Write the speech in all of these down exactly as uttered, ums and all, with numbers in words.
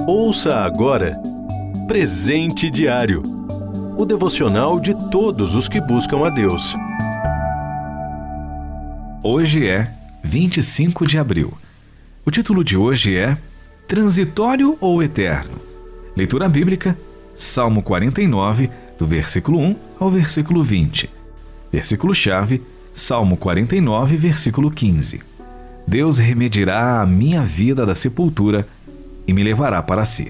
Ouça agora Presente Diário, o devocional de todos os que buscam a Deus. Hoje é vinte e cinco de abril. O título de hoje é Transitório ou Eterno? Leitura bíblica, Salmo quarenta e nove, do versículo um ao versículo vinte. Versículo-chave, Salmo quarenta e nove, versículo quinze. Deus remedirá a minha vida da sepultura e me levará para si.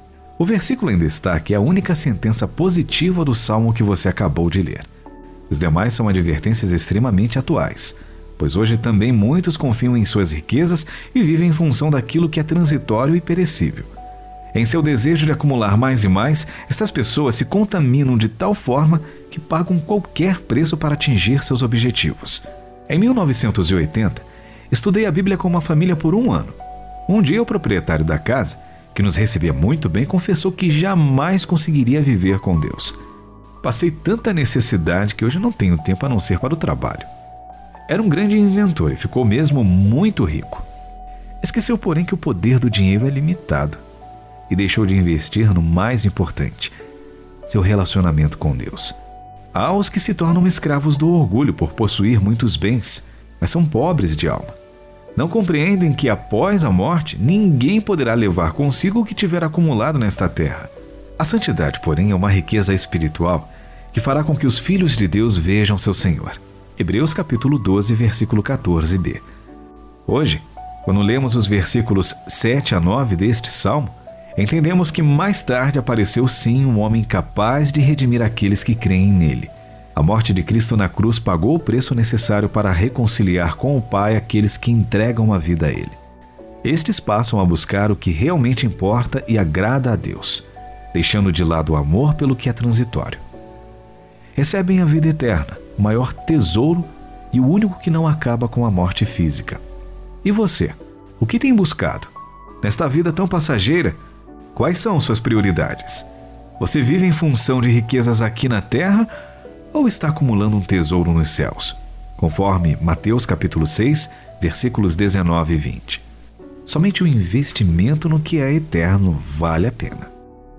O versículo em destaque é a única sentença positiva do salmo que você acabou de ler. Os demais são advertências extremamente atuais, pois hoje também muitos confiam em suas riquezas e vivem em função daquilo que é transitório e perecível. Em seu desejo de acumular mais e mais, estas pessoas se contaminam de tal forma que pagam qualquer preço para atingir seus objetivos. Em mil novecentos e oitenta, estudei a Bíblia com uma família por um ano. Um dia, o proprietário da casa, que nos recebia muito bem, confessou que jamais conseguiria viver com Deus. Passei tanta necessidade que hoje não tenho tempo a não ser para o trabalho. Era um grande inventor e ficou mesmo muito rico. Esqueceu, porém, que o poder do dinheiro é limitado e deixou de investir no mais importante, seu relacionamento com Deus. Há os que se tornam escravos do orgulho por possuir muitos bens, mas são pobres de alma. Não compreendem que após a morte, ninguém poderá levar consigo o que tiver acumulado nesta terra. A santidade, porém, é uma riqueza espiritual que fará com que os filhos de Deus vejam seu Senhor. Hebreus capítulo doze, versículo quatorze b. Hoje, quando lemos os versículos sete a nove deste salmo, entendemos que mais tarde apareceu sim um homem capaz de redimir aqueles que creem nele. A morte de Cristo na cruz pagou o preço necessário para reconciliar com o Pai aqueles que entregam a vida a Ele. Estes passam a buscar o que realmente importa e agrada a Deus, deixando de lado o amor pelo que é transitório. Recebem a vida eterna, o maior tesouro e o único que não acaba com a morte física. E você? O que tem buscado? Nesta vida tão passageira, quais são suas prioridades? Você vive em função de riquezas aqui na terra ou está acumulando um tesouro nos céus? Conforme Mateus capítulo seis, versículos dezenove e vinte. Somente o investimento no que é eterno vale a pena.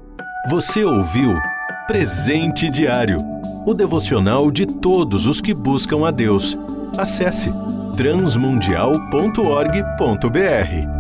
Você ouviu Presente Diário, o devocional de todos os que buscam a Deus. Acesse transmundial ponto org ponto br.